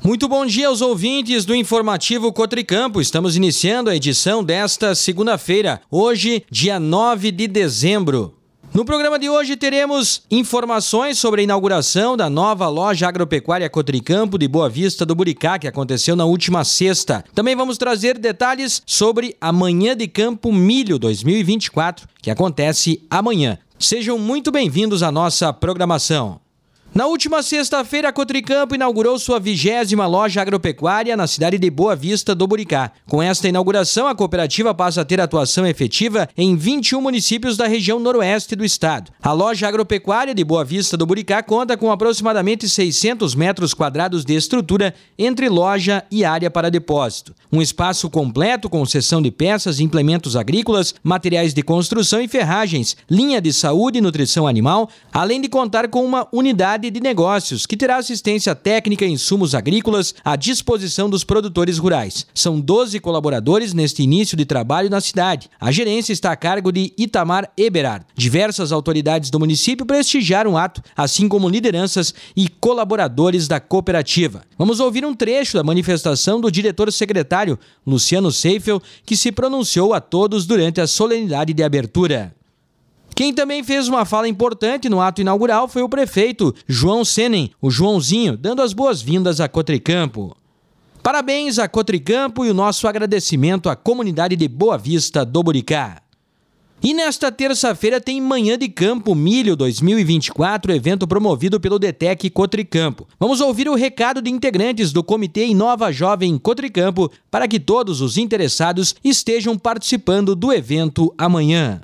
Muito bom dia aos ouvintes do Informativo Cotricampo. Estamos iniciando a edição desta segunda-feira, hoje, dia 9 de dezembro. No programa de hoje teremos informações sobre a inauguração da nova loja agropecuária Cotricampo de Boa Vista do Buricá, que aconteceu na última sexta. Também vamos trazer detalhes sobre a Manhã de Campo Milho 2024, que acontece amanhã. Sejam muito bem-vindos à nossa programação. Na última sexta-feira, a Cotricampo inaugurou sua 20ª loja agropecuária na cidade de Boa Vista do Buricá. Com esta inauguração, a cooperativa passa a ter atuação efetiva em 21 municípios da região noroeste do estado. A loja agropecuária de Boa Vista do Buricá conta com aproximadamente 600 metros quadrados de estrutura entre loja e área para depósito. Um espaço completo com seção de peças, implementos agrícolas, materiais de construção e ferragens, linha de saúde e nutrição animal, além de contar com uma unidade de negócios, que terá assistência técnica e insumos agrícolas à disposição dos produtores rurais. São 12 colaboradores neste início de trabalho na cidade. A gerência está a cargo de Itamar Eberhard. Diversas autoridades do município prestigiaram o ato, assim como lideranças e colaboradores da cooperativa. Vamos ouvir um trecho da manifestação do diretor-secretário, Luciano Seifel, que se pronunciou a todos durante a solenidade de abertura. Quem também fez uma fala importante no ato inaugural foi o prefeito João Senen, o Joãozinho, dando as boas-vindas a Cotricampo. Parabéns a Cotricampo e o nosso agradecimento à comunidade de Boa Vista do Buricá. E nesta terça-feira tem Manhã de Campo Milho 2024, evento promovido pelo DETEC Cotricampo. Vamos ouvir o recado de integrantes do Comitê Inova Jovem Cotricampo para que todos os interessados estejam participando do evento amanhã.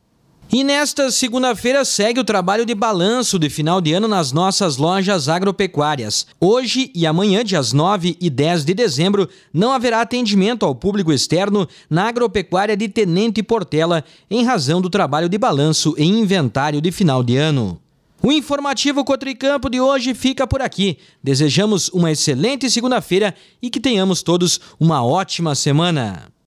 E nesta segunda-feira segue o trabalho de balanço de final de ano nas nossas lojas agropecuárias. Hoje e amanhã, dias 9 e 10 de dezembro, não haverá atendimento ao público externo na agropecuária de Tenente Portela, em razão do trabalho de balanço e inventário de final de ano. O Informativo Cotricampo de hoje fica por aqui. Desejamos uma excelente segunda-feira e que tenhamos todos uma ótima semana.